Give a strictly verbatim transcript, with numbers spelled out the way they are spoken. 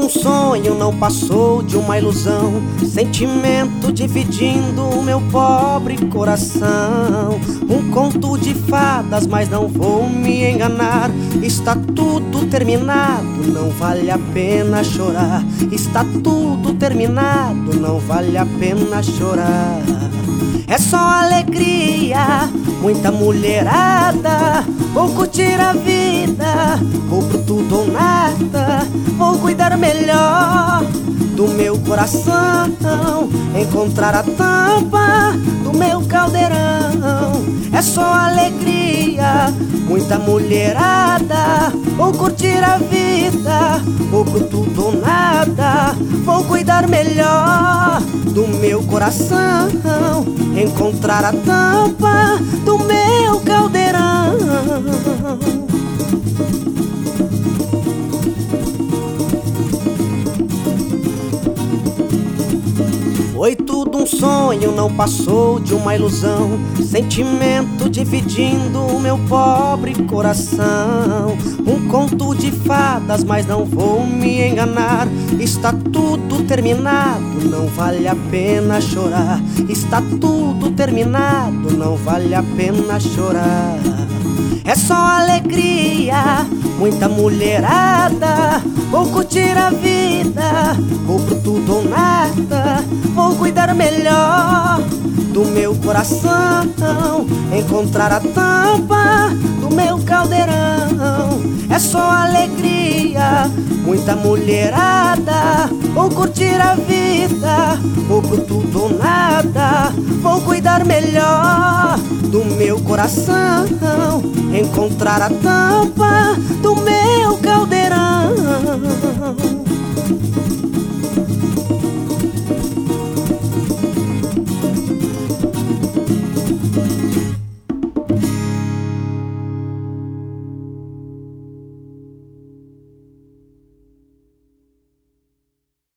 um sonho, não passou de uma ilusão. Sentimento dividindo o meu pobre coração. Um conto de fadas, mas não vou me enganar. Está tudo terminado, não vale a pena chorar. Está tudo terminado, não vale a pena chorar. É só alegria, muita mulherada. Vou curtir a vida, vou pro tudo ou nada. Vou cuidar melhor do meu coração, encontrar a tampa do meu caldeirão. É só alegria, muita mulherada. Vou curtir a vida, vou pro tudo ou nada. Vou cuidar melhor do meu coração, encontrar a tampa do meu caldeirão. Foi tudo um sonho, não passou de uma ilusão. Sentimento dividindo o meu pobre coração. Um conto de fadas, mas não vou me enganar. Está tudo terminado, não vale a pena chorar. Está tudo terminado, não vale a pena chorar. É só alegria, muita mulherada. Vou curtir a vida, vou pro tudo ou nada. Vou cuidar melhor do meu coração, encontrar a tampa do meu caldeirão. É só alegria, muita mulherada. Vou curtir a vida, vou pro tudo ou nada. Vou cuidar melhor do meu coração, encontrar a tampa do meu